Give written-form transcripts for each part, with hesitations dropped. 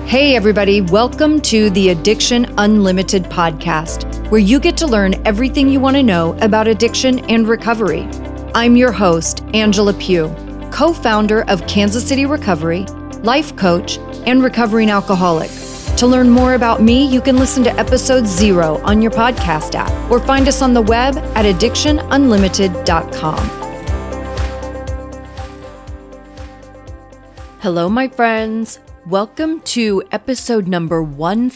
Hey everybody, welcome to the Addiction Unlimited podcast, where you get to learn everything you want to know about addiction and recovery. I'm your host, Angela Pugh, co-founder of Kansas City Recovery, life coach, and recovering alcoholic. To learn more about me, you can listen to episode 0 on your podcast app or find us on the web at addictionunlimited.com. Hello, my friends. Welcome to episode number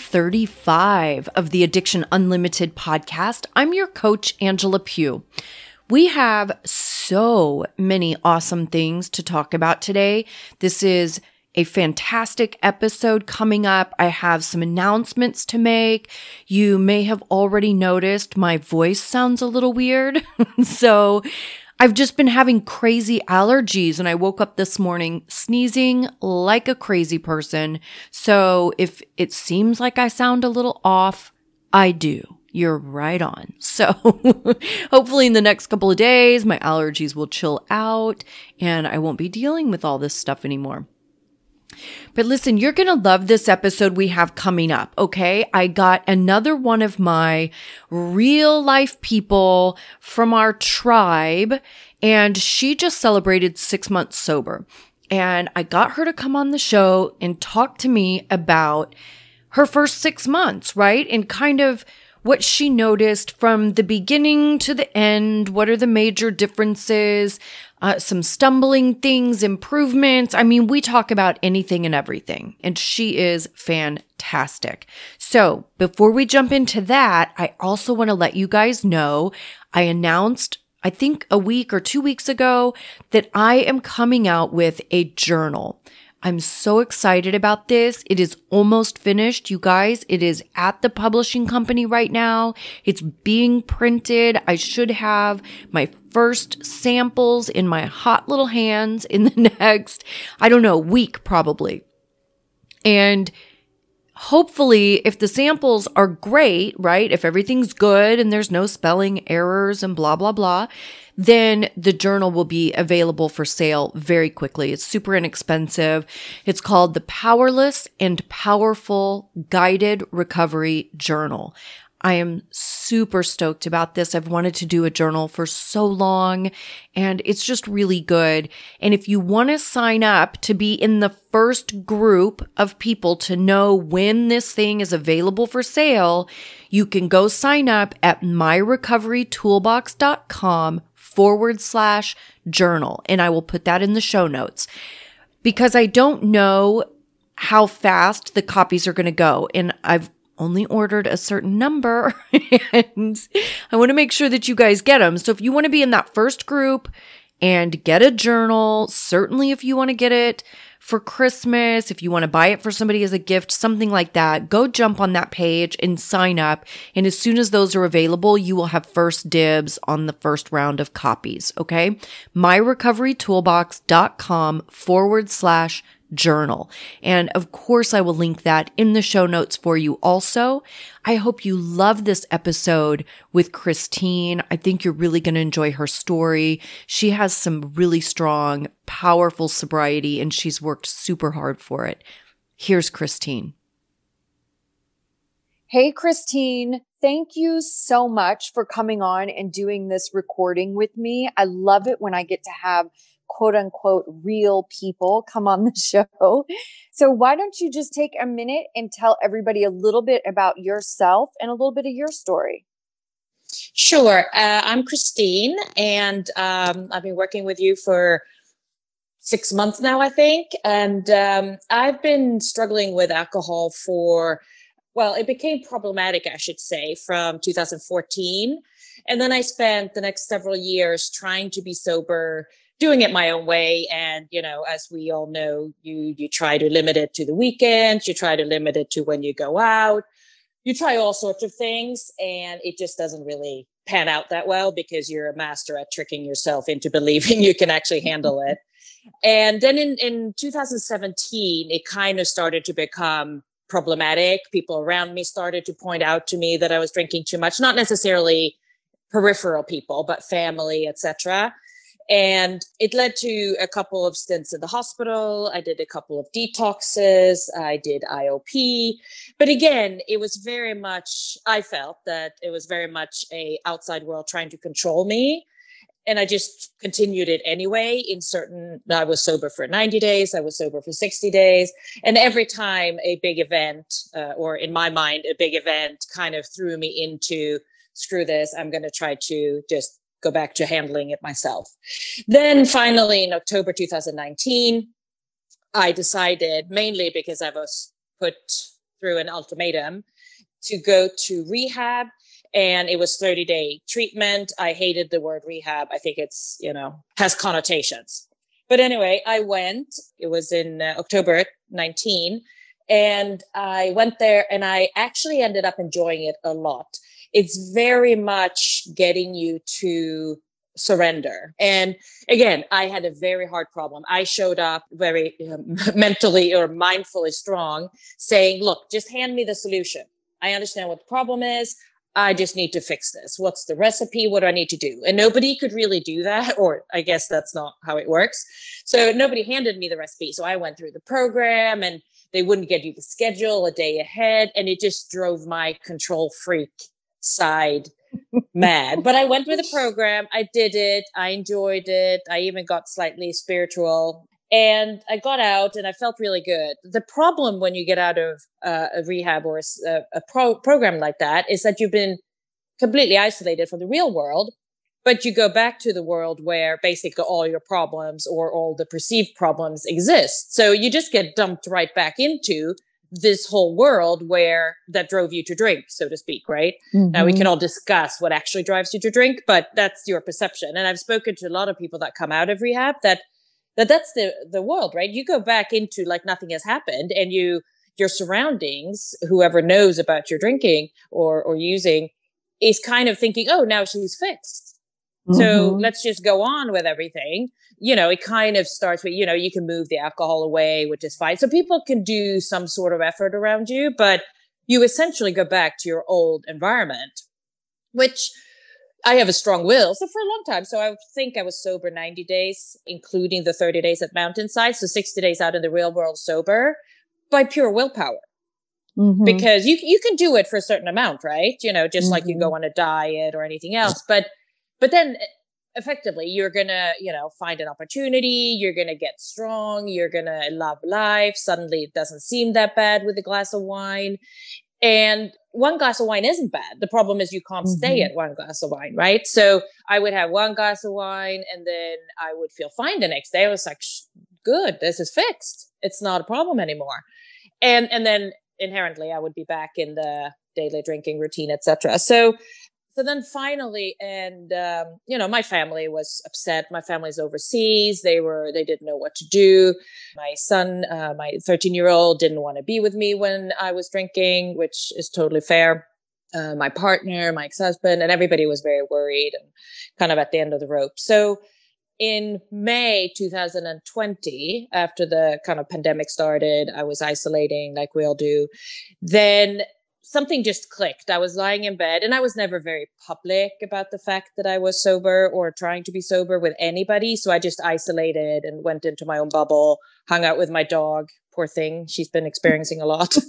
135 of the Addiction Unlimited podcast. I'm your coach, Angela Pugh. We have so many awesome things to talk about today. This is a fantastic episode coming up. I have some announcements to make. You may have already noticed my voice sounds a little weird. So I've just been having crazy allergies and I woke up this morning sneezing like a crazy person. So if it seems like I sound a little off, I do. You're right on. So hopefully in the next couple of days, my allergies will chill out and I won't be dealing with all this stuff anymore. But listen, you're going to love this episode we have coming up, okay? I got another one of my real life people from our tribe, and she just celebrated 6 months sober. And I got her to come on the show and talk to me about her first 6 months, right? And kind of what she noticed from the beginning to the end. What are the major differences? Some stumbling things, improvements. I mean, we talk about anything and everything, and she is fantastic. So before we jump into that, I also want to let you guys know, I announced, I think a week or 2 weeks ago, that I am coming out with a journal. I'm so excited about this. It is almost finished, you guys. It is at the publishing company right now. It's being printed. I should have my first samples in my hot little hands in the next, I don't know, week probably. And hopefully, if the samples are great, right? If everything's good and there's no spelling errors and blah, blah, blah, then the journal will be available for sale very quickly. It's super inexpensive. It's called the Powerless and Powerful Guided Recovery Journal. I am super stoked about this. I've wanted to do a journal for so long, and it's just really good. And if you want to sign up to be in the first group of people to know when this thing is available for sale, you can go sign up at myrecoverytoolbox.com/journal. And I will put that in the show notes because I don't know how fast the copies are going to go. And I've only ordered a certain number and I want to make sure that you guys get them. So if you want to be in that first group and get a journal, certainly if you want to get it for Christmas, if you want to buy it for somebody as a gift, something like that, go jump on that page and sign up. And as soon as those are available, you will have first dibs on the first round of copies. Okay. myrecoverytoolbox.com/journal. And of course, I will link that in the show notes for you also. I hope you love this episode with Christine. I think you're really going to enjoy her story. She has some really strong, powerful sobriety, and she's worked super hard for it. Here's Christine. Hey, Christine. Thank you so much for coming on and doing this recording with me. I love it when I get to have quote unquote real people come on the show. So why don't you just take a minute and tell everybody a little bit about yourself and a little bit of your story? Sure. I'm Christine, and I've been working with you for 6 months now, I think. And I've been struggling with alcohol it became problematic, I should say, from 2014. And then I spent the next several years trying to be sober, doing it my own way. And, as we all know, you try to limit it to the weekends, you try to limit it to when you go out, you try all sorts of things, and it just doesn't really pan out that well because you're a master at tricking yourself into believing you can actually handle it. And then in 2017, it kind of started to become problematic. People around me started to point out to me that I was drinking too much, not necessarily peripheral people, but family, etc. And it led to a couple of stints in the hospital. I did a couple of detoxes. I did IOP. But again, it was very much, I felt that it was very much a outside world trying to control me. And I just continued it anyway. I was sober for 90 days. I was sober for 60 days. And every time a big event, or in my mind, a big event kind of threw me into, screw this, I'm going to try to just go back to handling it myself. Then finally in October 2019, I decided, mainly because I was put through an ultimatum, to go to rehab. And it was 30-day treatment. I hated the word rehab. I think it's, has connotations. But anyway, I went. It was in October 19. And I went there and I actually ended up enjoying it a lot. It's very much getting you to surrender. And again, I had a very hard problem. I showed up very mentally or mindfully strong, saying, look, just hand me the solution. I understand what the problem is. I just need to fix this. What's the recipe? What do I need to do? And nobody could really do that, or I guess that's not how it works. So nobody handed me the recipe. So I went through the program and they wouldn't get you the schedule a day ahead. And it just drove my control freak side mad. But I went through the program. I did it. I enjoyed it. I even got slightly spiritual. And I got out and I felt really good. The problem when you get out of a rehab or a program like that is that you've been completely isolated from the real world, but you go back to the world where basically all your problems or all the perceived problems exist. So you just get dumped right back into this whole world that drove you to drink, so to speak, right? Mm-hmm. Now we can all discuss what actually drives you to drink, but that's your perception. And I've spoken to a lot of people that come out of rehab that's the world, right? You go back into like nothing has happened, and your surroundings, whoever knows about your drinking or using, is kind of thinking, oh, now she's fixed. Mm-hmm. So let's just go on with everything. It kind of starts with, you can move the alcohol away, which is fine. So people can do some sort of effort around you, but you essentially go back to your old environment, which I have a strong will. So for a long time. So I think I was sober 90 days, including the 30 days at Mountainside. So 60 days out in the real world sober by pure willpower. Mm-hmm. Because you can do it for a certain amount, right? Just like you go on a diet or anything else. But then effectively you're going to, find an opportunity. You're going to get strong. You're going to love life. Suddenly it doesn't seem that bad with a glass of wine. And one glass of wine isn't bad. The problem is you can't stay at one glass of wine, right? So I would have one glass of wine and then I would feel fine the next day. I was like, good, this is fixed. It's not a problem anymore. And then inherently I would be back in the daily drinking routine, etc. So then finally, and, my family was upset. My family's overseas. They didn't know what to do. My son, my 13-year-old didn't want to be with me when I was drinking, which is totally fair. My partner, my ex-husband, and everybody was very worried and kind of at the end of the rope. So in May 2020, after the kind of pandemic started, I was isolating like we all do. Then something just clicked. I was lying in bed and I was never very public about the fact that I was sober or trying to be sober with anybody. So I just isolated and went into my own bubble, hung out with my dog. Poor thing. She's been experiencing a lot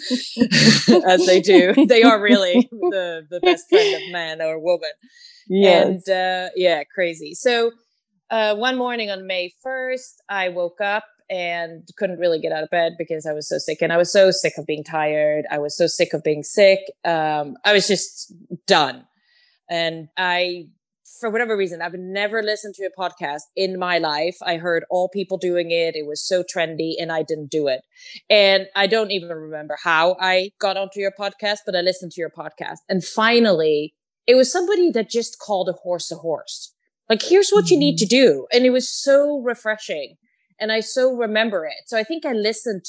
as they do. They are really the best friend of man or woman. Yes. And crazy. So one morning on May 1st, I woke up and couldn't really get out of bed because I was so sick. And I was so sick of being tired. I was so sick of being sick. I was just done. And for whatever reason, I've never listened to a podcast in my life. I heard all people doing it. It was so trendy and I didn't do it. And I don't even remember how I got onto your podcast, but I listened to your podcast. And finally, it was somebody that just called a horse. Like, here's what you need to do. And it was so refreshing. And I so remember it. So I think I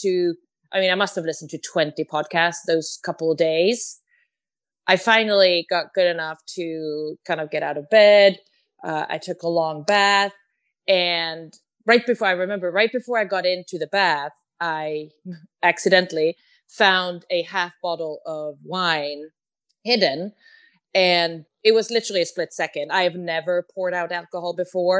must have listened to 20 podcasts those couple of days. I finally got good enough to kind of get out of bed. I took a long bath. And right before I got into the bath, I accidentally found a half bottle of wine hidden. And it was literally a split second. I have never poured out alcohol before.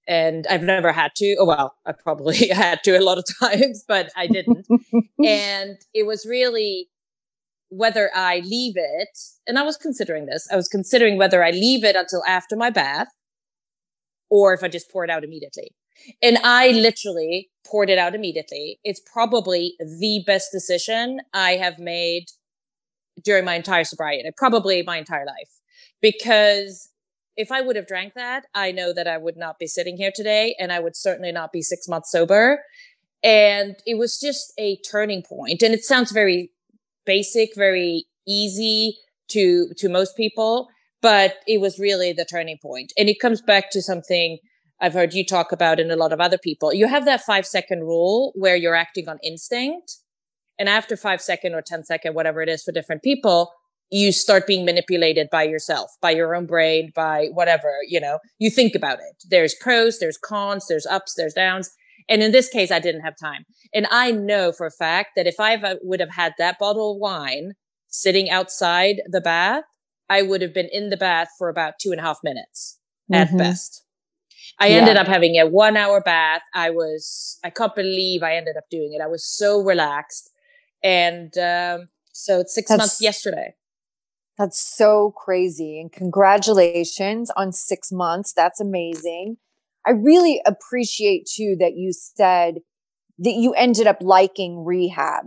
And I've never had to. Oh, well, I probably had to a lot of times, but I didn't. And it was really whether I leave it. And I was considering this. I was considering whether I leave it until after my bath or if I just pour it out immediately. And I literally poured it out immediately. It's probably the best decision I have made during my entire sobriety, probably my entire life, because if I would have drank that, I know that I would not be sitting here today, and I would certainly not be 6 months sober. And it was just a turning point. And it sounds very basic, very easy to most people, but it was really the turning point. And it comes back to something I've heard you talk about and a lot of other people. You have that 5-second rule where you're acting on instinct. And after 5 second or 10 second, whatever it is for different people, you start being manipulated by yourself, by your own brain, by whatever, you think about it. There's pros, there's cons, there's ups, there's downs. And in this case, I didn't have time. And I know for a fact that if I would have had that bottle of wine sitting outside the bath, I would have been in the bath for about 2.5 minutes at best. I ended up having a 1-hour bath. I can't believe I ended up doing it. I was so relaxed. And so it's 6 months yesterday. That's so crazy. And congratulations on 6 months. That's amazing. I really appreciate too that you said that you ended up liking rehab.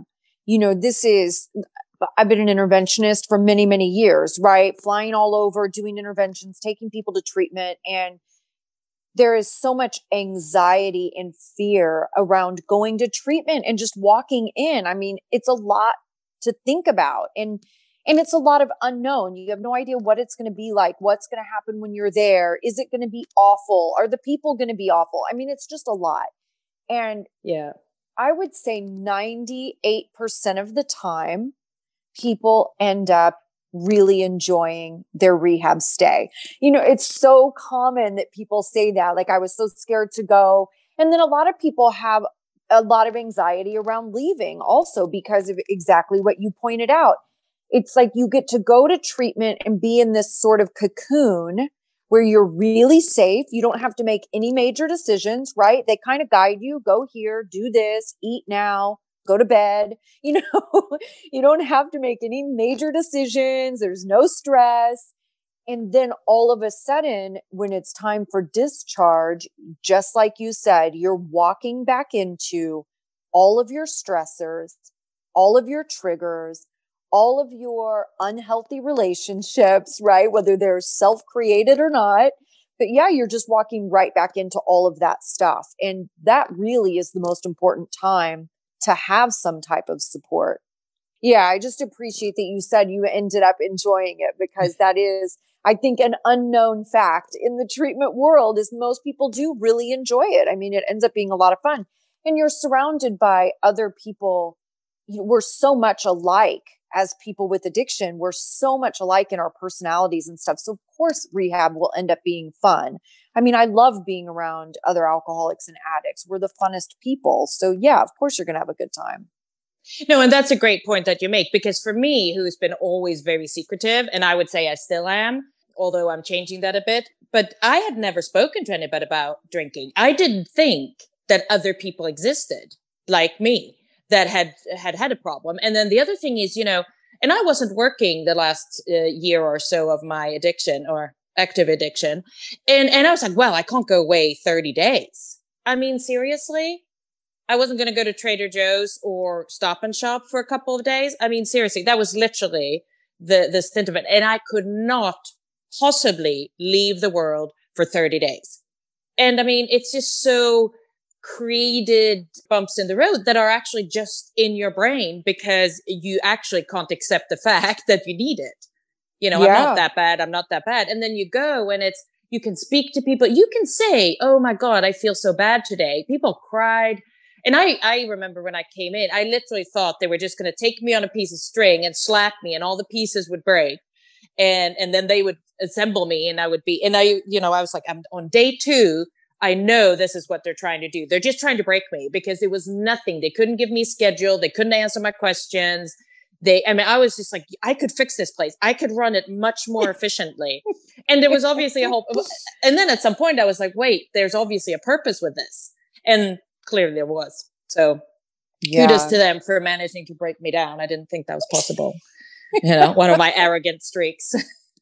I've been an interventionist for many, many years, right? Flying all over, doing interventions, taking people to treatment. And there is so much anxiety and fear around going to treatment and just walking in. I mean, it's a lot to think about. And it's a lot of unknown. You have no idea what it's going to be like. What's going to happen when you're there? Is it going to be awful? Are the people going to be awful? I mean, it's just a lot. And I would say 98% of the time, people end up really enjoying their rehab stay. It's so common that people say that, like, I was so scared to go. And then a lot of people have a lot of anxiety around leaving also because of exactly what you pointed out. It's like you get to go to treatment and be in this sort of cocoon where you're really safe. You don't have to make any major decisions, right? They kind of guide you, go here, do this, eat now, go to bed. You don't have to make any major decisions. There's no stress. And then all of a sudden, when it's time for discharge, just like you said, you're walking back into all of your stressors, all of your triggers, all of your unhealthy relationships, right? Whether they're self-created or not. But yeah, you're just walking right back into all of that stuff. And that really is the most important time to have some type of support. Yeah, I just appreciate that you said you ended up enjoying it, because that is, I think, an unknown fact in the treatment world is most people do really enjoy it. I mean, it ends up being a lot of fun. And you're surrounded by other people. We're so much alike as people with addiction. We're so much alike in our personalities and stuff. So of course, rehab will end up being fun. I mean, I love being around other alcoholics and addicts. We're the funnest people. So yeah, of course you're going to have a good time. No, and that's a great point that you make, because for me, who's been always very secretive, and I would say I still am, although I'm changing that a bit, but I had never spoken to anybody about drinking. I didn't think that other people existed like me that had a problem. And then the other thing is, and I wasn't working the last year or so of my addiction or active addiction. And I was like, well, I can't go away 30 days. I mean, seriously? I wasn't going to go to Trader Joe's or Stop and Shop for a couple of days. I mean, seriously, that was literally the stint of it. And I could not possibly leave the world for 30 days. And I mean, it's just so created bumps in the road that are actually just in your brain because you actually can't accept the fact that you need it. I'm not that bad. I'm not that bad. And then you go and you can speak to people. You can say, oh my God, I feel so bad today. People cried. And I remember when I came in, I literally thought they were just going to take me on a piece of string and slap me and all the pieces would break. And then they would assemble me and I was like, I'm on day 2. I know this is what they're trying to do. They're just trying to break me because there was nothing. They couldn't give me a schedule. They couldn't answer my questions. I was just like, I could fix this place. I could run it much more efficiently. And there was obviously and then at some point I was like, wait, there's obviously a purpose with this. And clearly there was. So kudos to them for managing to break me down. I didn't think that was possible. One of my arrogant streaks.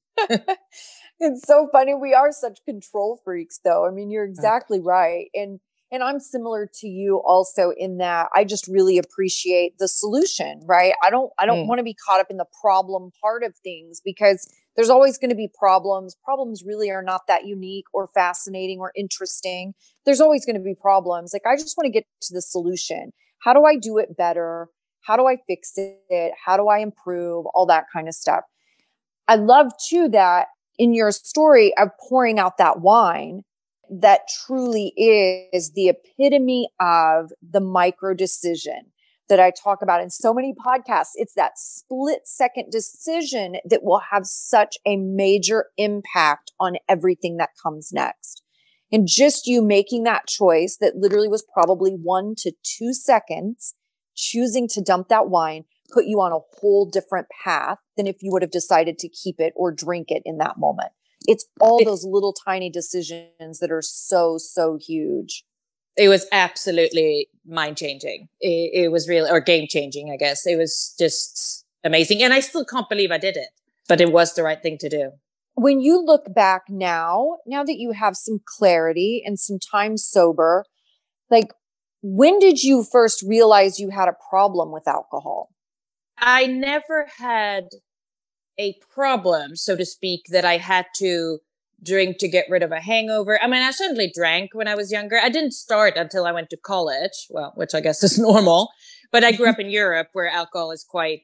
It's so funny. We are such control freaks though. I mean, you're exactly right. And I'm similar to you also in that I just really appreciate the solution, right? I don't want to be caught up in the problem part of things because there's always going to be problems. Problems really are not that unique or fascinating or interesting. There's always going to be problems. Like, I just want to get to the solution. How do I do it better? How do I fix it? How do I improve? All that kind of stuff. I love too that in your story of pouring out that wine, that truly is the epitome of the micro decision that I talk about in so many podcasts. It's that split second decision that will have such a major impact on everything that comes next. And just you making that choice that literally was probably 1 to 2 seconds, choosing to dump that wine, put you on a whole different path than if you would have decided to keep it or drink it in that moment. It's all those little tiny decisions that are so, so huge. It was absolutely mind-changing. It was really, or game-changing, I guess. It was just amazing. And I still can't believe I did it, but it was the right thing to do. When you look back now that you have some clarity and some time sober, like, when did you first realize you had a problem with alcohol? I never had a problem, so to speak, that I had to drink to get rid of a hangover. I mean, I certainly drank when I was younger. I didn't start until I went to college, well, which I guess is normal. But I grew up in Europe where alcohol is quite,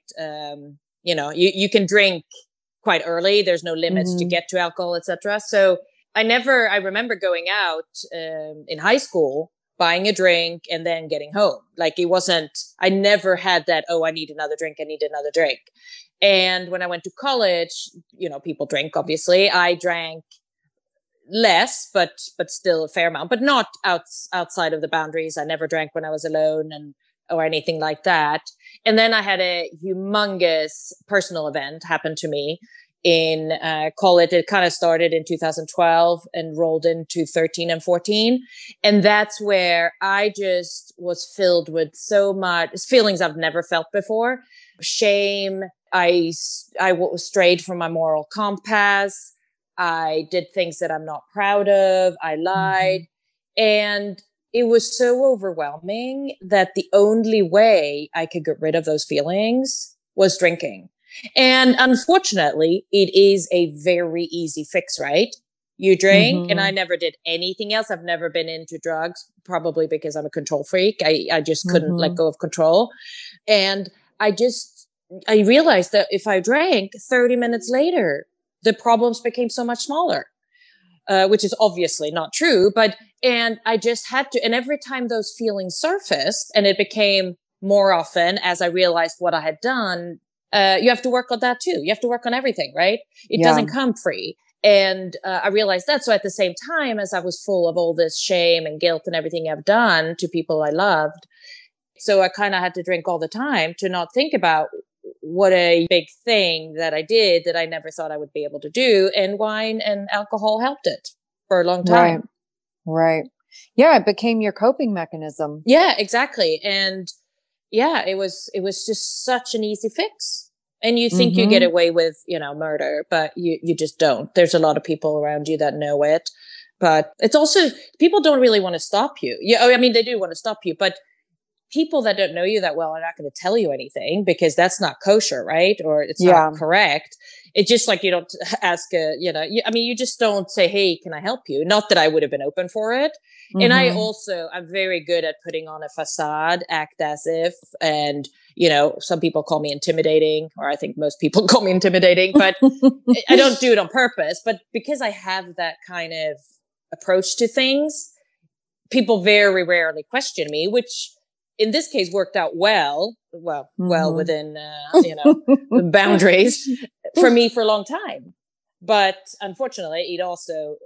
you can drink quite early. There's no limits to get to alcohol, etc. So I remember going out in high school, buying a drink and then getting home. Like, I never had that, I need another drink. And when I went to college, people drink, obviously. I drank less, but still a fair amount, but not outside of the boundaries. I never drank when I was alone or anything like that. And then I had a humongous personal event happen to me in college. It kind of started in 2012 and rolled into 13 and 14. And that's where I just was filled with so much feelings I've never felt before. Shame. I strayed from my moral compass. I did things that I'm not proud of. I lied. And it was so overwhelming that the only way I could get rid of those feelings was drinking. And unfortunately, it is a very easy fix, right? You drink, and I never did anything else. I've never been into drugs, probably because I'm a control freak. I just couldn't let go of control. And I realized that if I drank 30 minutes later, the problems became so much smaller, which is obviously not true. And I just had to, and every time those feelings surfaced, and it became more often as I realized what I had done, you have to work on that too. You have to work on everything, right? It doesn't come free. And I realized that. So at the same time, as I was full of all this shame and guilt and everything I've done to people I loved, so I kind of had to drink all the time to not think about what a big thing that I did that I never thought I would be able to do. And wine and alcohol helped it for a long time. Right. Yeah. It became your coping mechanism. Yeah, exactly. And yeah, it was just such an easy fix. And you think you get away with, murder, but you just don't. There's a lot of people around you that know it, but it's also, people don't really want to stop you. They do want to stop you, but people that don't know you that well are not going to tell you anything because that's not kosher, right? Or it's not correct. It's just like you don't ask you just don't say, hey, can I help you? Not that I would have been open for it. And I'm very good at putting on a facade, act as if, and, some people call me intimidating, or I think most people call me intimidating, but I don't do it on purpose. But because I have that kind of approach to things, people very rarely question me, which in this case worked out well within, the boundaries for me for a long time. But unfortunately, it also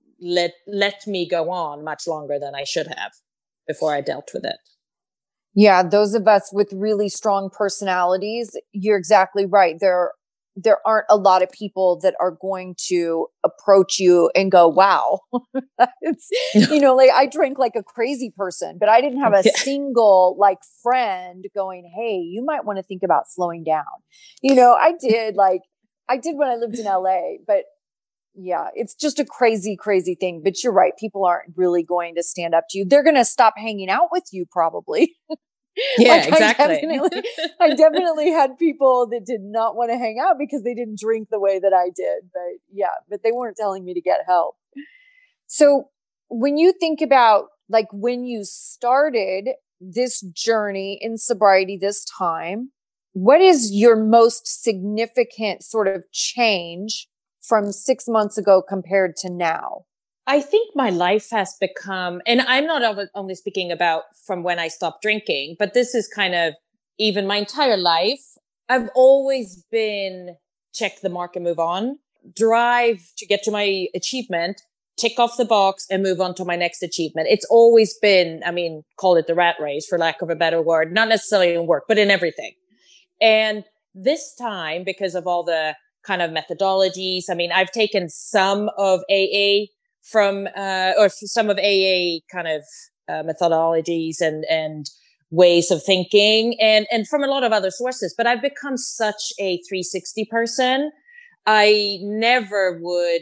let me go on much longer than I should have before I dealt with it. Yeah. Those of us with really strong personalities, you're exactly right. There there aren't a lot of people that are going to approach you and go, wow, it's, like I drank like a crazy person, but I didn't have a single like friend going, hey, you might want to think about slowing down. I did when I lived in LA, but yeah, it's just a crazy, crazy thing. But you're right. People aren't really going to stand up to you. They're going to stop hanging out with you probably. Yeah, exactly. I definitely had people that did not want to hang out because they didn't drink the way that I did. But they weren't telling me to get help. So when you think about like when you started this journey in sobriety this time, what is your most significant sort of change from 6 months ago compared to now? I think my life has become, and I'm not only speaking about from when I stopped drinking, but this is kind of even my entire life. I've always been check the mark and move on, drive to get to my achievement, tick off the box and move on to my next achievement. It's always been, call it the rat race for lack of a better word, not necessarily in work, but in everything. And this time, because of all the kind of methodologies, I've taken some of AA or some of AA kind of methodologies and ways of thinking and from a lot of other sources, but I've become such a 360 person. I never would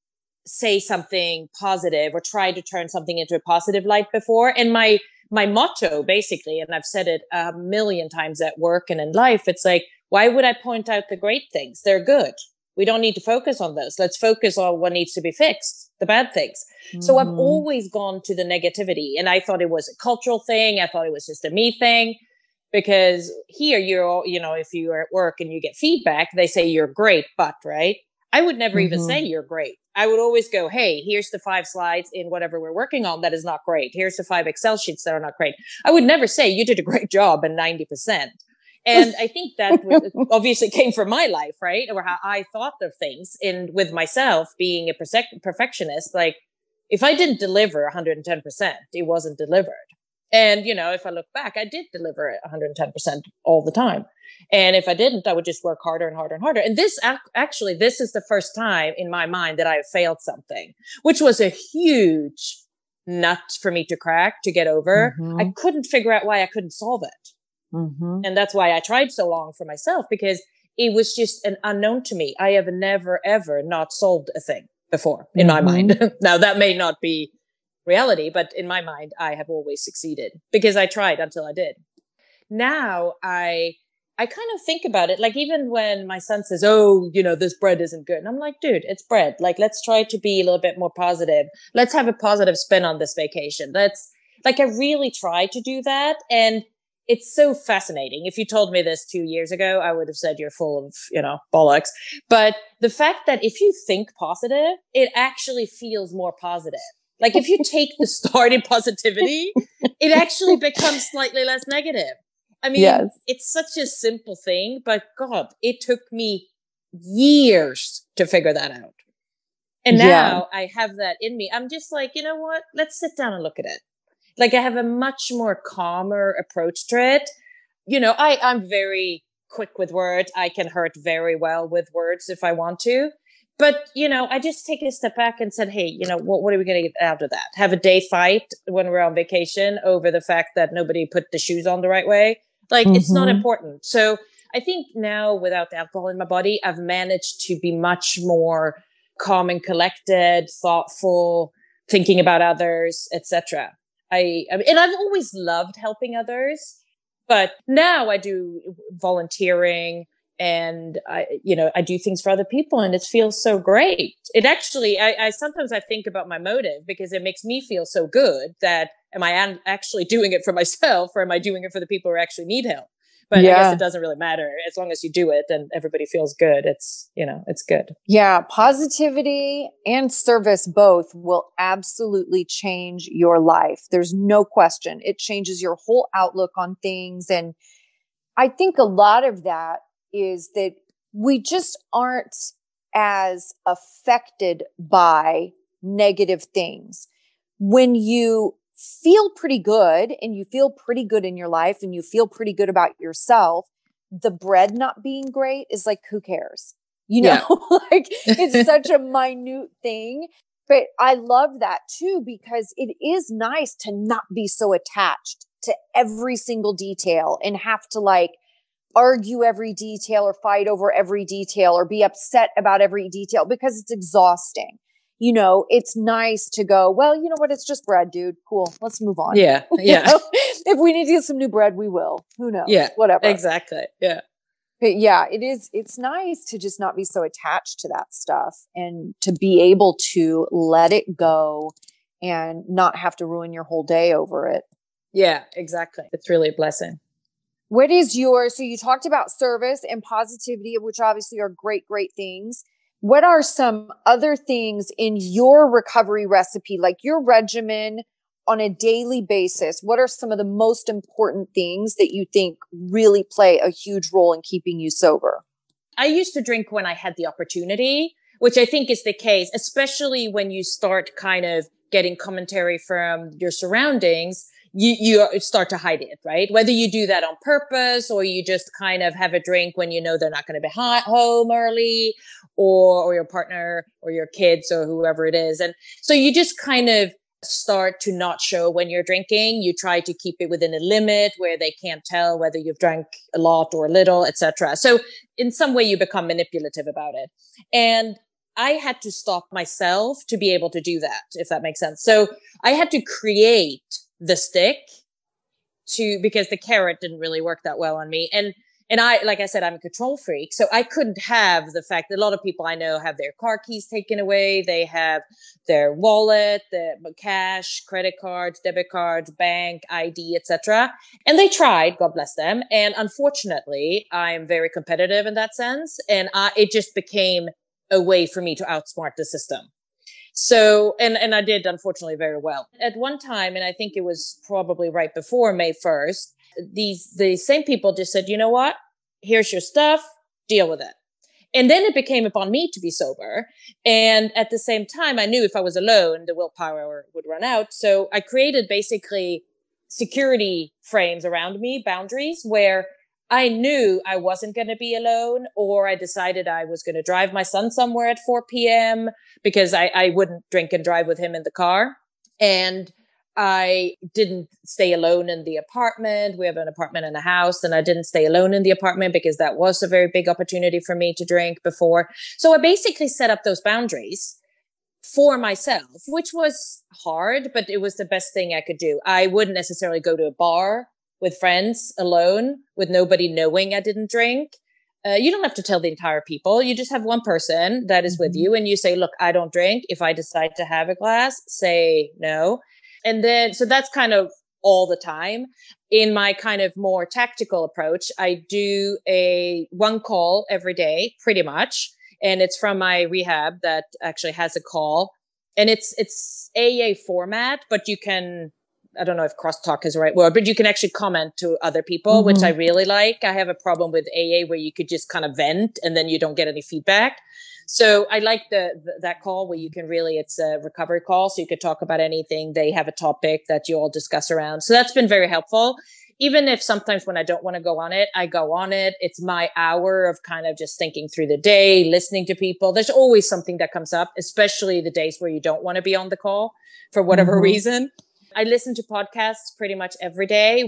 say something positive or try to turn something into a positive light before. And my motto basically, and I've said it a million times at work and in life, it's like, why would I point out the great things? They're good. We don't need to focus on those. Let's focus on what needs to be fixed, the bad things. Mm-hmm. So I've always gone to the negativity, and I thought it was a cultural thing. I thought it was just a me thing, because here if you're at work and you get feedback, they say you're great, but right. I would never even say you're great. I would always go, hey, here's the 5 slides in whatever we're working on that is not great. Here's the 5 Excel sheets that are not great. I would never say you did a great job and 90%. And I think that obviously came from my life, right? Or how I thought of things. And with myself being a perfectionist, like if I didn't deliver 110%, it wasn't delivered. And, if I look back, I did deliver 110% all the time. And if I didn't, I would just work harder and harder and harder. And this is the first time in my mind that I have failed something, which was a huge nut for me to crack, to get over. Mm-hmm. I couldn't figure out why I couldn't solve it. Mm-hmm. And that's why I tried so long for myself, because it was just an unknown to me. I have never, ever not solved a thing before in my mind. Now that may not be reality, but in my mind, I have always succeeded because I tried until I did. Now I kind of think about it. Like even when my son says, oh, this bread isn't good. And I'm like, dude, it's bread. Like, let's try to be a little bit more positive. Let's have a positive spin on this vacation. I really try to do that. And it's so fascinating. If you told me this 2 years ago, I would have said you're full of, bollocks. But the fact that if you think positive, it actually feels more positive. Like if you take the start in positivity, it actually becomes slightly less negative. Yes. It's such a simple thing, but God, it took me years to figure that out. And now I have that in me. I'm just like, you know what? Let's sit down and look at it. Like I have a much more calmer approach to it. I'm very quick with words. I can hurt very well with words if I want to. But, I just take a step back and said, hey, what are we going to get out of that? Have a day fight when we're on vacation over the fact that nobody put the shoes on the right way? Like, it's not important. So I think now without the alcohol in my body, I've managed to be much more calm and collected, thoughtful, thinking about others, etc. And I've always loved helping others, but now I do volunteering and I do things for other people and it feels so great. It actually, I sometimes I think about my motive because it makes me feel so good that am I actually doing it for myself or am I doing it for the people who actually need help? But I guess it doesn't really matter. As long as you do it and everybody feels good, it's good. Yeah. Positivity and service both will absolutely change your life. There's no question. It changes your whole outlook on things. And I think a lot of that is that we just aren't as affected by negative things. When you feel pretty good and you feel pretty good in your life and you feel pretty good about yourself, the bread not being great is like, who cares? you know, like it's such a minute thing. But I love that too, because it is nice to not be so attached to every single detail and have to like argue every detail or fight over every detail or be upset about every detail, because it's exhausting. You know, it's nice to go, well, you know what? It's just bread, dude. Cool. Let's move on. Yeah. Yeah. You know? If we need to get some new bread, we will. Who knows? Yeah. Whatever. Exactly. Yeah. But yeah, it's nice to just not be so attached to that stuff and to be able to let it go and not have to ruin your whole day over it. Yeah, exactly. It's really a blessing. So you talked about service and positivity, which obviously are great, great things. What are some other things in your recovery recipe, like your regimen on a daily basis? What are some of the most important things that you think really play a huge role in keeping you sober? I used to drink when I had the opportunity, which I think is the case, especially when you start kind of getting commentary from your surroundings. You start to hide it, right? Whether you do that on purpose or you just kind of have a drink when you know they're not going to be home early, or your partner or your kids or whoever it is. And so you just kind of start to not show when you're drinking. You try to keep it within a limit where they can't tell whether you've drank a lot or a little, etc. So in some way you become manipulative about it. And I had to stop myself to be able to do that, if that makes sense. So I had to create the stick because the carrot didn't really work that well on me. And I, like I said, I'm a control freak. So I couldn't have the fact that a lot of people I know have their car keys taken away. They have their wallet, the cash, credit cards, debit cards, bank, ID, etc. And they tried, God bless them. And unfortunately, I am very competitive in that sense. And it just became a way for me to outsmart the system. So, and I did, unfortunately, very well. At one time, and I think it was probably right before May 1st, the same people just said, you know what? Here's your stuff, deal with it. And then it became upon me to be sober. And at the same time, I knew if I was alone, the willpower would run out. So I created basically security frames around me, boundaries, where I knew I wasn't going to be alone, or I decided I was going to drive my son somewhere at 4 p.m. because I wouldn't drink and drive with him in the car. And I didn't stay alone in the apartment. We have an apartment and a house, and I didn't stay alone in the apartment because that was a very big opportunity for me to drink before. So I basically set up those boundaries for myself, which was hard, but it was the best thing I could do. I wouldn't necessarily go to a bar with friends alone, with nobody knowing I didn't drink. You don't have to tell the entire people. You just have one person that is with you, and you say, look, I don't drink. If I decide to have a glass, say no. And then, so that's kind of all the time. In my kind of more tactical approach, I do one call every day, pretty much. And it's from my rehab that actually has a call. And it's AA format, but you can, I don't know if crosstalk is the right word, but you can actually comment to other people, which I really like. I have a problem with AA where you could just kind of vent and then you don't get any feedback. So I like that call where you can really, it's a recovery call. So you could talk about anything. They have a topic that you all discuss around. So that's been very helpful. Even if sometimes when I don't want to go on it, I go on it. It's my hour of kind of just thinking through the day, listening to people. There's always something that comes up, especially the days where you don't want to be on the call for whatever reason. I listen to podcasts pretty much every day.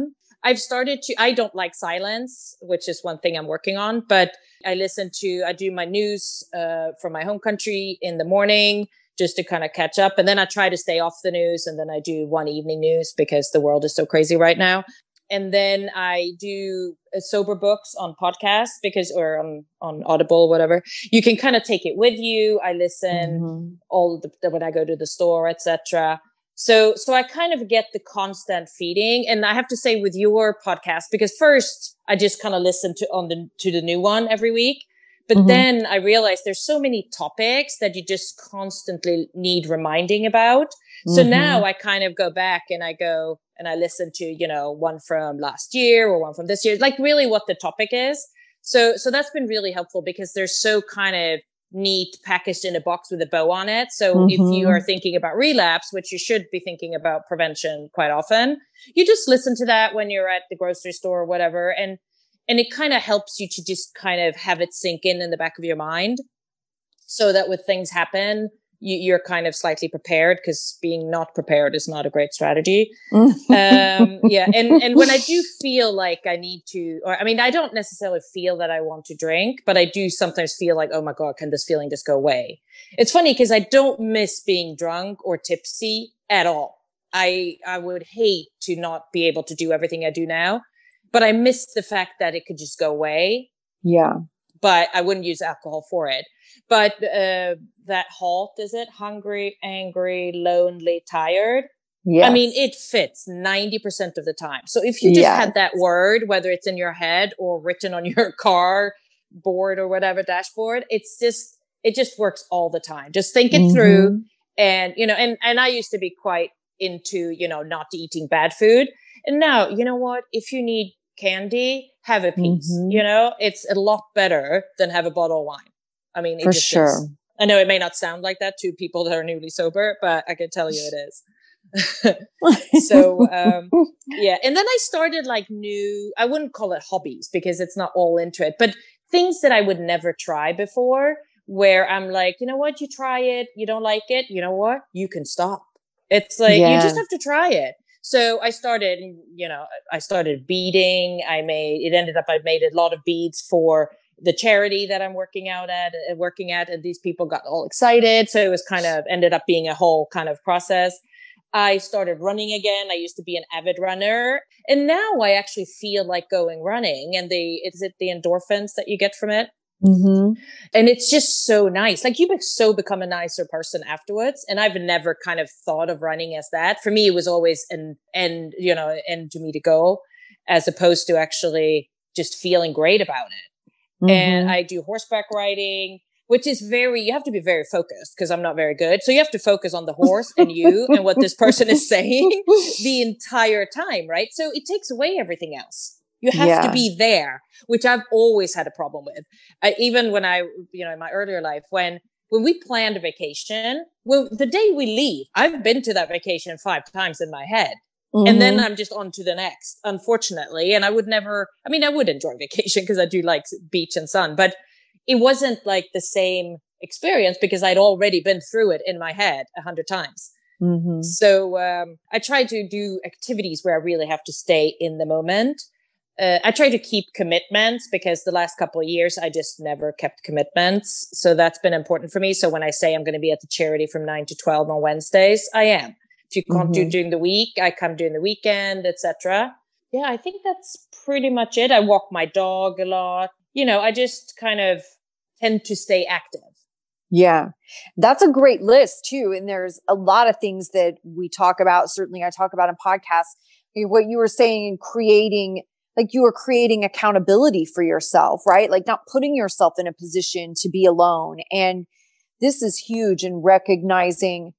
I don't like silence, which is one thing I'm working on, but I do my news from my home country in the morning just to kind of catch up. And then I try to stay off the news. And then I do one evening news because the world is so crazy right now. And then I do sober books on podcasts or on Audible, whatever. You can kind of take it with you. I listen when I go to the store, etc. So I kind of get the constant feeding. And I have to say with your podcast, because first I just kind of listen to the new one every week. But then I realized there's so many topics that you just constantly need reminding about. So now I kind of go back and I listen to, one from last year or one from this year, like really what the topic is. So that's been really helpful because they're so kind of neat, packaged in a box with a bow on it. So if you are thinking about relapse, which you should be thinking about prevention quite often, you just listen to that when you're at the grocery store or whatever. And And it kind of helps you to just kind of have it sink in the back of your mind, so that when things happen, you're kind of slightly prepared, because being not prepared is not a great strategy. Yeah. And when I do feel like I need to, or I mean, I don't necessarily feel that I want to drink, but I do sometimes feel like, oh my God, can this feeling just go away? It's funny because I don't miss being drunk or tipsy at all. I would hate to not be able to do everything I do now, but I miss the fact that it could just go away. Yeah. But I wouldn't use alcohol for it. But that HALT, is it? Hungry, angry, lonely, tired. Yes. I mean, it fits 90% of the time. So if you just had that word, whether it's in your head or written on your car board or whatever, dashboard, it just works all the time. Just think it through. And, you know, and I used to be quite into, you know, not eating bad food. And now, you know what? If you need candy, have a piece. You know, it's a lot better than have a bottle of wine. I mean, it just is. I know it may not sound like that to people that are newly sober, but I can tell you it is. So, yeah. And then I started like I wouldn't call it hobbies because it's not all into it, but things that I would never try before, where I'm like, you know what? You try it. You don't like it. You know what? You can stop. It's like, you just have to try it. So I started beading. I made a lot of beads for the charity that I'm working at, and these people got all excited. So it was ended up being a whole kind of process. I started running again. I used to be an avid runner, and now I actually feel like going running. And is it the endorphins that you get from it? And it's just so nice. Like, you become a nicer person afterwards. And I've never kind of thought of running as that. For me, it was always an end to me to go, as opposed to actually just feeling great about it. And I do horseback riding, which is you have to be very focused, because I'm not very good. So you have to focus on the horse and you and what this person is saying the entire time, right? So it takes away everything else. You have to be there, which I've always had a problem with. Even when in my earlier life, when we planned a vacation, the day we leave, I've been to that vacation 5 times in my head. And then I'm just on to the next, unfortunately. And I would enjoy vacation because I do like beach and sun, but it wasn't like the same experience because I'd already been through it in my head 100 times. So I try to do activities where I really have to stay in the moment. I try to keep commitments, because the last couple of years, I just never kept commitments. So that's been important for me. So when I say I'm going to be at the charity from 9 to 12 on Wednesdays, I am. If you can't do during the week, I come during the weekend, etc. Yeah, I think that's pretty much it. I walk my dog a lot. I just kind of tend to stay active. Yeah, that's a great list too. And there's a lot of things that we talk about. Certainly I talk about in podcasts. What you were saying in creating, like you were creating accountability for yourself, right? Like not putting yourself in a position to be alone. And this is huge in recognizing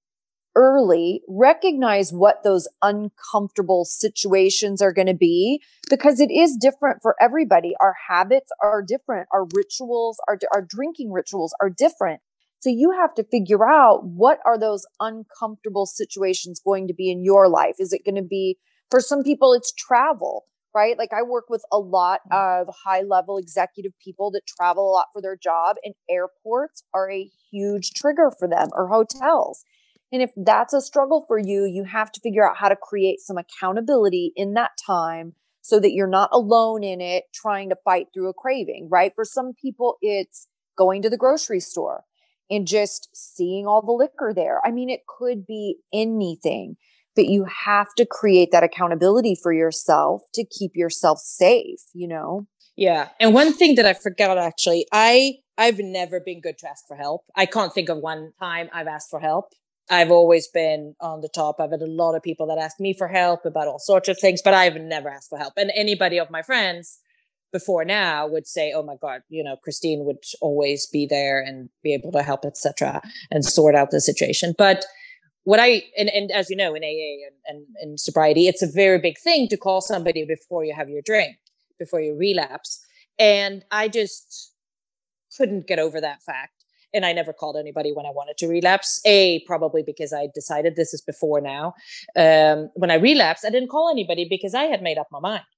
recognize what those uncomfortable situations are going to be, because it is different for everybody. Our habits are different. Our rituals, our drinking rituals are different. So you have to figure out, what are those uncomfortable situations going to be in your life? Is it going to be, for some people, it's travel, right? Like I work with a lot of high level executive people that travel a lot for their job, and airports are a huge trigger for them, or hotels. And if that's a struggle for you, you have to figure out how to create some accountability in that time so that you're not alone in it trying to fight through a craving, right? For some people, it's going to the grocery store and just seeing all the liquor there. I mean, it could be anything, but you have to create that accountability for yourself to keep yourself safe, Yeah. And one thing that I forgot, actually, I've never been good to ask for help. I can't think of one time I've asked for help. I've always been on the top. I've had a lot of people that ask me for help about all sorts of things, but I've never asked for help. And anybody of my friends before now would say, oh my God, Christine would always be there and be able to help, etc., and sort out the situation. But and as you know, in AA and in sobriety, it's a very big thing to call somebody before you have your drink, before you relapse. And I just couldn't get over that fact. And I never called anybody when I wanted to relapse. Probably because I decided, this is before now. When I relapsed, I didn't call anybody because I had made up my mind.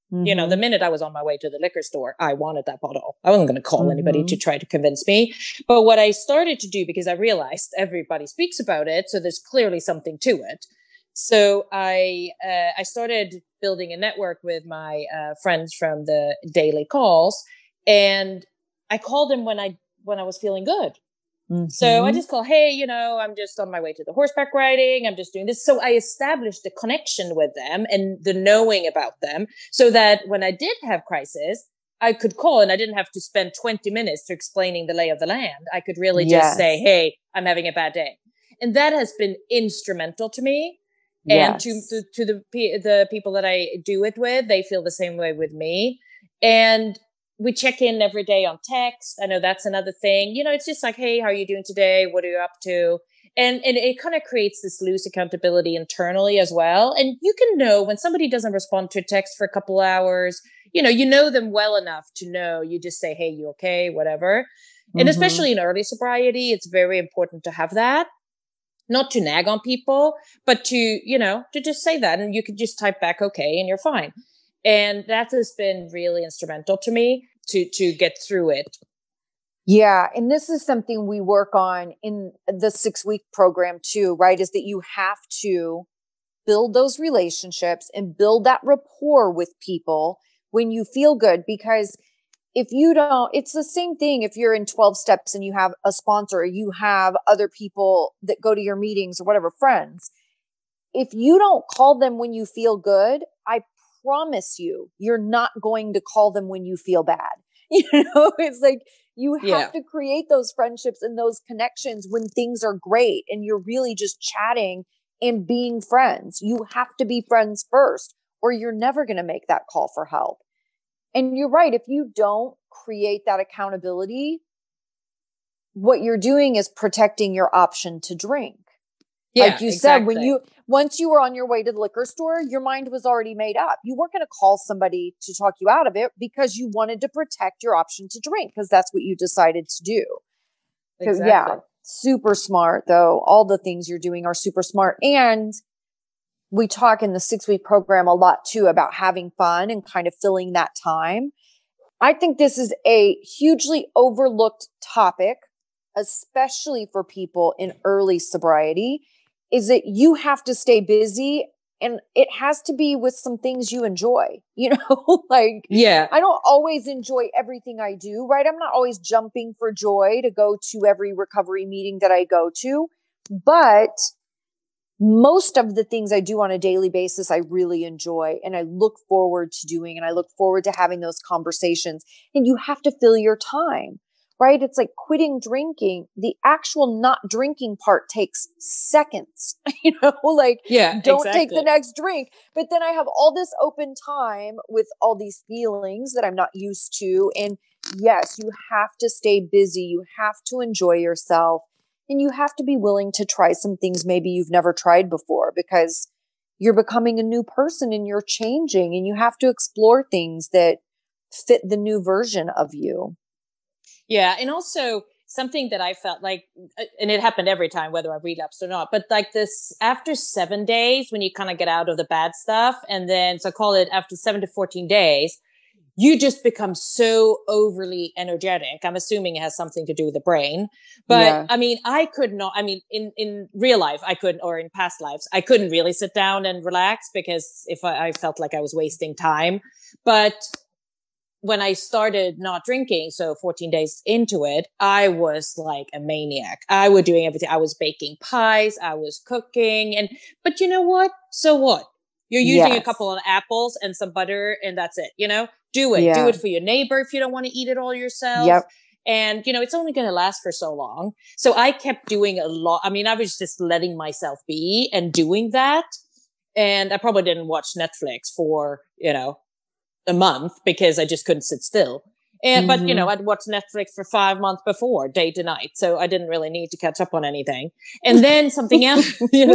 You know, the minute I was on my way to the liquor store, I wanted that bottle. I wasn't going to call anybody to try to convince me. But what I started to do, because I realized everybody speaks about it, so there's clearly something to it. So I started building a network with my friends from the daily calls, and I called them when I was feeling good. So I just call, hey, you know, I'm just on my way to the horseback riding. I'm just doing this. So I established the connection with them and the knowing about them, so that when I did have crisis, I could call and I didn't have to spend 20 minutes to explaining the lay of the land. I could really just say, hey, I'm having a bad day. And that has been instrumental to me. And to the people that I do it with, they feel the same way with me. And we check in every day on text. I know that's another thing. You know, it's just like, hey, how are you doing today? What are you up to? And it kind of creates this loose accountability internally as well. And you can know when somebody doesn't respond to a text for a couple hours, you know them well enough to know, you just say, hey, you okay? Whatever. And especially in early sobriety, it's very important to have that. Not to nag on people, but to just say that. And you could just type back, okay, and you're fine. And that has been really instrumental to me to get through it. Yeah. And this is something we work on in the 6-week program too, right? Is that you have to build those relationships and build that rapport with people when you feel good. Because if you don't, it's the same thing if you're in 12 steps and you have a sponsor, or you have other people that go to your meetings or whatever, friends. If you don't call them when you feel good, I promise you're not going to call them when you feel bad. It's like you have to create those friendships and those connections when things are great and you're really just chatting and being friends. You have to be friends first, or you're never going to make that call for help. And you're right. If you don't create that accountability, what you're doing is protecting your option to drink. Yeah, like you said, once you were on your way to the liquor store, your mind was already made up. You weren't going to call somebody to talk you out of it because you wanted to protect your option to drink, because that's what you decided to do. Exactly. So yeah, super smart though. All the things you're doing are super smart. And we talk in the 6-week program a lot too about having fun and kind of filling that time. I think this is a hugely overlooked topic, especially for people in early sobriety, is that you have to stay busy, and it has to be with some things you enjoy, I don't always enjoy everything I do, right? I'm not always jumping for joy to go to every recovery meeting that I go to, but most of the things I do on a daily basis, I really enjoy and I look forward to doing, and I look forward to having those conversations. And you have to fill your time, right? It's like quitting drinking. The actual not drinking part takes seconds, don't take the next drink. But then I have all this open time with all these feelings that I'm not used to. And yes, you have to stay busy. You have to enjoy yourself. And you have to be willing to try some things maybe you've never tried before, because you're becoming a new person and you're changing, and you have to explore things that fit the new version of you. Yeah. And also something that I felt like, and it happened every time, whether I relapsed or not, but like this, after 7 days, when you kind of get out of the bad stuff, and then, so call it after 7 to 14 days, you just become so overly energetic. I'm assuming it has something to do with the brain. But I mean, in real life, I couldn't, or in past lives, I couldn't really sit down and relax, because if I felt like I was wasting time. But when I started not drinking, so 14 days into it, I was like a maniac. I was doing everything. I was baking pies. I was cooking. But you know what? So what? You're using a couple of apples and some butter, and that's it. Do it. Do it for your neighbor if you don't want to eat it all yourself. Yep. And, it's only going to last for so long. So I kept doing a lot. I mean, I was just letting myself be and doing that. And I probably didn't watch Netflix for, a month, because I just couldn't sit still. But, I'd watched Netflix for 5 months before, day to night. So I didn't really need to catch up on anything. And then something else,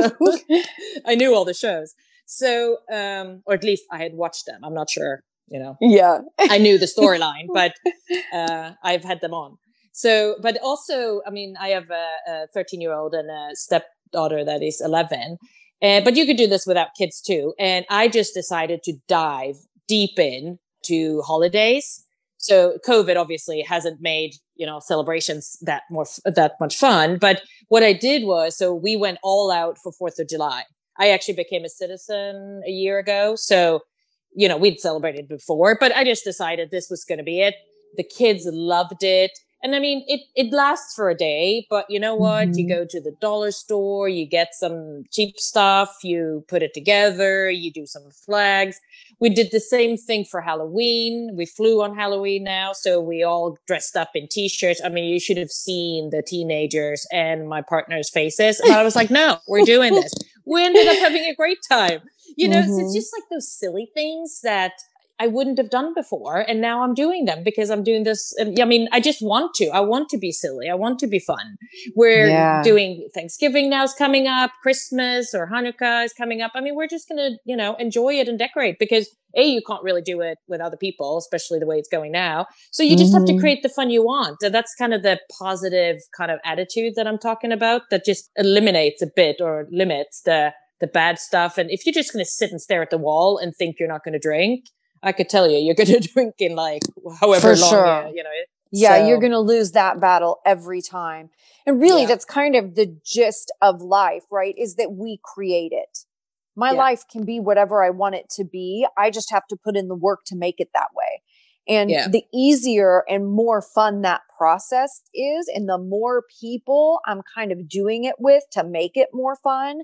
I knew all the shows. So, or at least I had watched them. I'm not sure, Yeah. I knew the storyline, but I've had them on. So, but also, I mean, I have a 13-year-old and a stepdaughter that is 11. But you could do this without kids too. And I just decided to dive deep in to holidays. So COVID obviously hasn't made, celebrations that much fun. But what I did was, so we went all out for 4th of July. I actually became a citizen a year ago. So, we'd celebrated before, but I just decided this was going to be it. The kids loved it. And I mean, it lasts for a day, but you know what? You go to the dollar store, you get some cheap stuff, you put it together, you do some flags. We did the same thing for Halloween. We flew on Halloween now. So we all dressed up in t-shirts. I mean, you should have seen the teenagers and my partner's faces. And I was like, no, we're doing this. We ended up having a great time. So it's just like those silly things that I wouldn't have done before. And now I'm doing them because I'm doing this. I mean, I just want to. I want to be silly. I want to be fun. We're doing Thanksgiving now is coming up. Christmas or Hanukkah is coming up. I mean, we're just going to, enjoy it and decorate because you can't really do it with other people, especially the way it's going now. So you just have to create the fun you want. And that's kind of the positive kind of attitude that I'm talking about that just eliminates a bit or limits the bad stuff. And if you're just going to sit and stare at the wall and think you're not going to drink, I could tell you're going to drink in like however long, sure. Yeah, so. You're going to lose that battle every time. And really, that's kind of the gist of life, right? Is that we create it. My life can be whatever I want it to be. I just have to put in the work to make it that way. And the easier and more fun that process is, and the more people I'm kind of doing it with to make it more fun,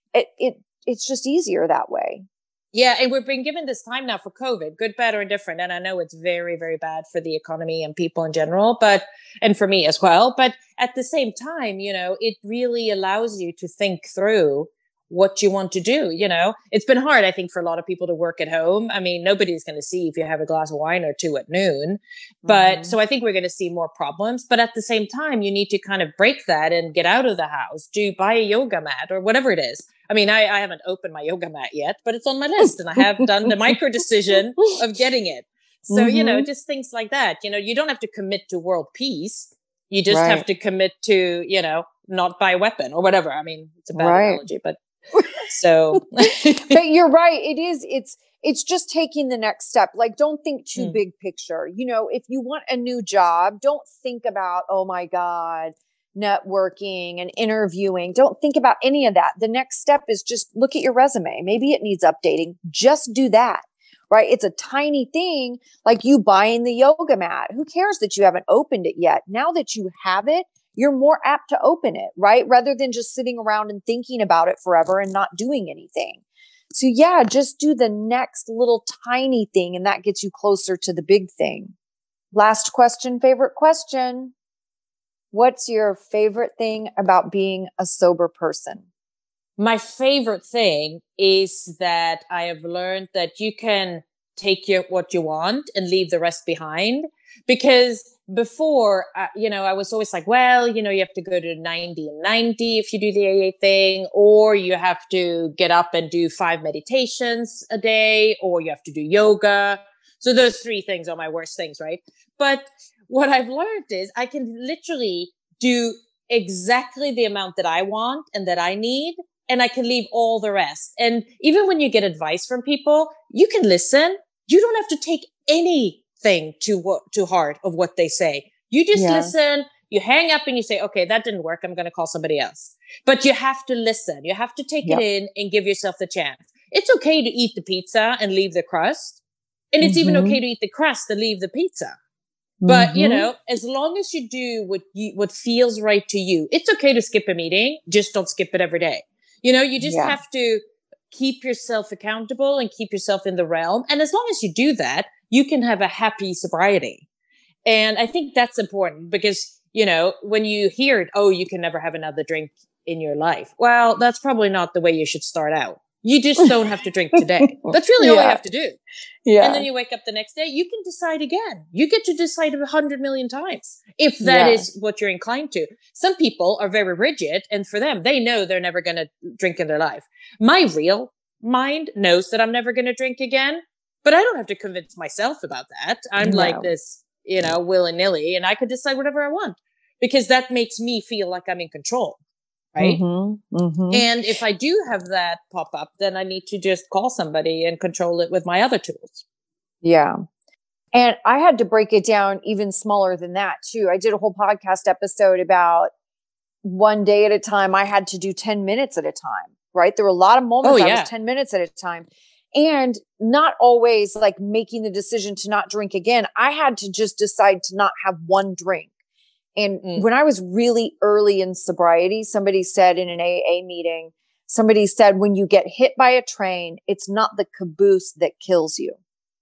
it's just easier that way. Yeah. And we've been given this time now for COVID, good, bad, or indifferent. And I know it's very, very bad for the economy and people in general, and for me as well. But at the same time, it really allows you to think through what you want to do. It's been hard, I think, for a lot of people to work at home. I mean, nobody's going to see if you have a glass of wine or two at noon. But so I think we're going to see more problems. But at the same time, you need to kind of break that and get out of the house, buy a yoga mat or whatever it is. I mean, I haven't opened my yoga mat yet, but it's on my list and I have done the micro decision of getting it. So, just things like that. You don't have to commit to world peace. You just have to commit to, not buy a weapon or whatever. I mean, it's a bad analogy, but so. But you're right. It's just taking the next step. Like, don't think too big picture. If you want a new job, don't think about, oh my God, networking and interviewing. Don't think about any of that. The next step is just look at your resume. Maybe it needs updating. Just do that, right? It's a tiny thing like you buying the yoga mat. Who cares that you haven't opened it yet? Now that you have it, you're more apt to open it, right? Rather than just sitting around and thinking about it forever and not doing anything. So just do the next little tiny thing and that gets you closer to the big thing. Last question, favorite question. What's your favorite thing about being a sober person? My favorite thing is that I have learned that you can take what you want and leave the rest behind. Because before, I was always like, well, you have to go to 90 and 90 if you do the AA thing, or you have to get up and do 5 meditations a day, or you have to do yoga. So those 3 things are my worst things, right? But what I've learned is I can literally do exactly the amount that I want and that I need, and I can leave all the rest. And even when you get advice from people, you can listen. You don't have to take anything too hard of what they say. You just listen, you hang up and you say, okay, that didn't work. I'm going to call somebody else. But you have to listen. You have to take it in and give yourself the chance. It's okay to eat the pizza and leave the crust. And it's even okay to eat the crust and leave the pizza. But, as long as you do what feels right to you, it's okay to skip a meeting. Just don't skip it every day. You just have to keep yourself accountable and keep yourself in the realm. And as long as you do that, you can have a happy sobriety. And I think that's important because, when you hear it, oh, you can never have another drink in your life. Well, that's probably not the way you should start out. You just don't have to drink today. That's really all you have to do. Yeah. And then you wake up the next day, you can decide again. You get to decide 100 million times if that is what you're inclined to. Some people are very rigid, and for them, they know they're never going to drink in their life. My real mind knows that I'm never going to drink again, but I don't have to convince myself about that. I'm like this, willy-nilly, and I could decide whatever I want because that makes me feel like I'm in control. Right. And if I do have that pop up, then I need to just call somebody and control it with my other tools. Yeah. And I had to break it down even smaller than that too. I did a whole podcast episode about one day at a time. I had to do 10 minutes at a time, right? There were a lot of moments I was 10 minutes at a time, and not always like making the decision to not drink again. I had to just decide to not have one drink. And when I was really early in sobriety, somebody said in an AA meeting, somebody said, when you get hit by a train, it's not the caboose that kills you.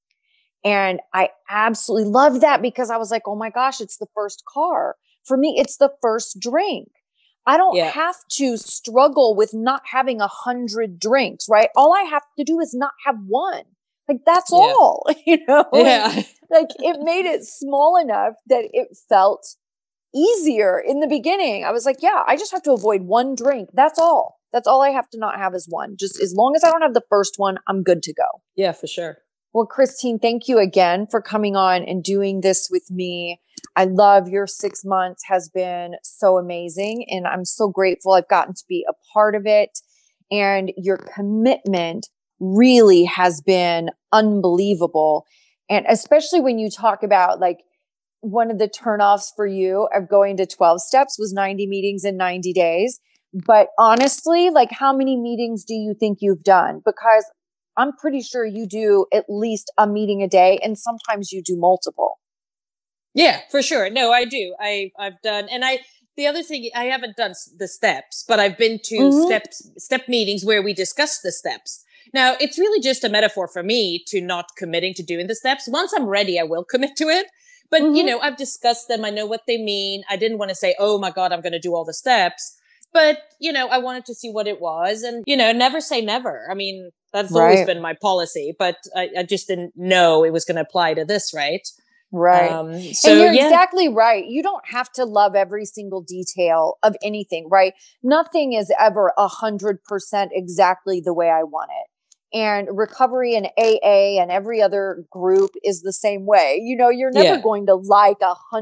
And I absolutely loved that, because I was like, oh my gosh, it's the first car. For me, it's the first drink. I don't have to struggle with not having 100 drinks, right? All I have to do is not have one. Like, that's all, you know? Yeah. Like, it made it small enough that it felt easier in the beginning. I was like, yeah, I just have to avoid one drink. That's all. That's all I have to not have is one. Just as long as I don't have the first one, I'm good to go. Yeah, for sure. Well, Christine, thank you again for coming on and doing this with me. I love your 6 months has been so amazing, and I'm so grateful I've gotten to be a part of it. And your commitment really has been unbelievable. And especially when you talk about, like, one of the turnoffs for you of going to 12 steps was 90 meetings in 90 days. But honestly, like, how many meetings do you think you've done? Because I'm pretty sure you do at least a meeting a day, and sometimes you do multiple. Yeah, for sure. No, I do. I've done, and the other thing, I haven't done the steps, but I've been to step meetings where we discuss the steps. Now, it's really just a metaphor for me to not committing to doing the steps. Once I'm ready, I will commit to it. But, you know, I've discussed them. I know what they mean. I didn't want to say, oh my God, I'm going to do all the steps. But, you know, I wanted to see what it was, and, you know, never say never. I mean, that's always been my policy, but I just didn't know it was going to apply to this, right? Right. And you're exactly right. You don't have to love every single detail of anything, right? Nothing is ever 100% exactly the way I want it. And recovery and AA and every other group is the same way. You know, you're never going to like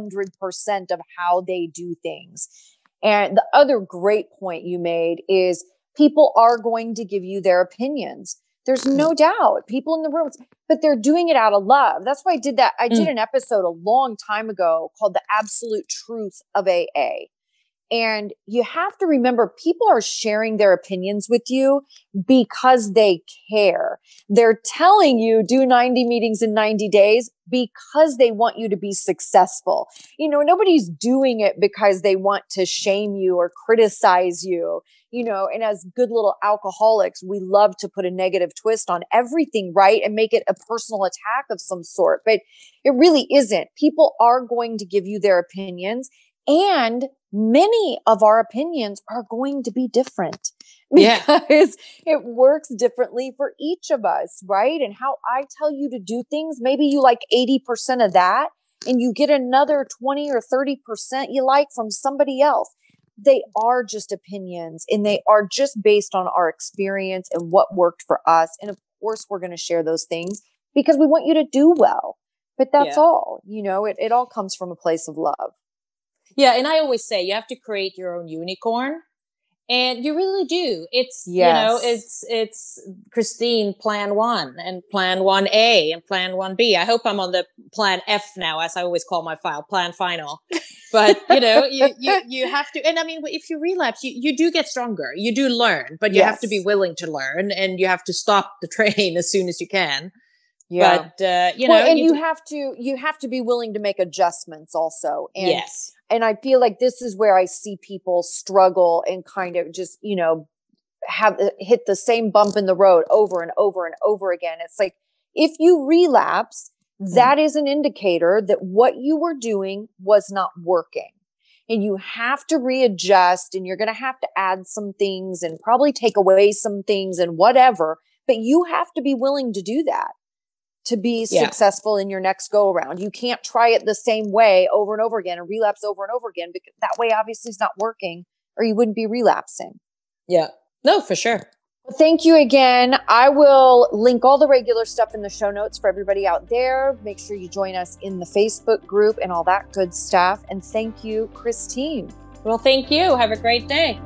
100% of how they do things. And the other great point you made is people are going to give you their opinions. There's no doubt. People in the rooms, but they're doing it out of love. That's why I did that. I did an episode a long time ago called The Absolute Truth of AA. And you have to remember, people are sharing their opinions with you because they care. They're telling you do 90 meetings in 90 days because they want you to be successful. You know, nobody's doing it because they want to shame you or criticize you. You know, and as good little alcoholics, we love to put a negative twist on everything, right? And make it a personal attack of some sort. But it really isn't. People are going to give you their opinions, and many of our opinions are going to be different because it works differently for each of us, right? And how I tell you to do things, maybe you like 80% of that, and you get another 20 or 30% you like from somebody else. They are just opinions, and they are just based on our experience and what worked for us. And of course, we're going to share those things because we want you to do well. But that's all, you know, it all comes from a place of love. Yeah. And I always say you have to create your own unicorn. And you really do. It's, you know, it's Christine plan 1 and plan 1A and plan 1B. I hope I'm on the plan F now, as I always call my file, plan final. But, you know, you have to, and I mean, if you relapse, you do get stronger. You do learn, but you have to be willing to learn, and you have to stop the train as soon as you can. Yeah. But, you know, and you have to be willing to make adjustments also. And, and I feel like this is where I see people struggle and kind of just, you know, have hit the same bump in the road over and over and over again. It's like, if you relapse, that is an indicator that what you were doing was not working. And you have to readjust, and you're going to have to add some things and probably take away some things and whatever. But you have to be willing to do that to be successful in your next go around. You can't try it the same way over and over again and relapse over and over again, because that way obviously is not working, or you wouldn't be relapsing. Yeah. No, for sure. Well, thank you again. I will link all the regular stuff in the show notes for everybody out there. Make sure you join us in the Facebook group and all that good stuff. And thank you, Christine. Well, thank you. Have a great day.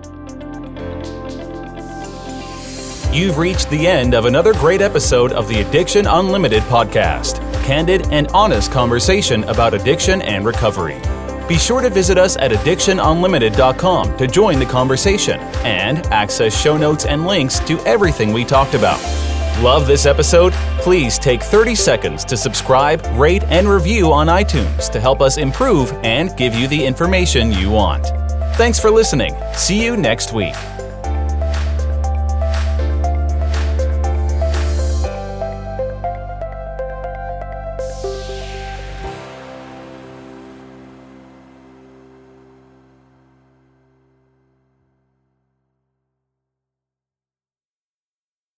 You've reached the end of another great episode of the Addiction Unlimited podcast. candid and honest conversation about addiction and recovery. Be sure to visit us at addictionunlimited.com to join the conversation and access show notes and links to everything we talked about. Love this episode? Please take 30 seconds to subscribe, rate, and review on iTunes to help us improve and give you the information you want. Thanks for listening. See you next week.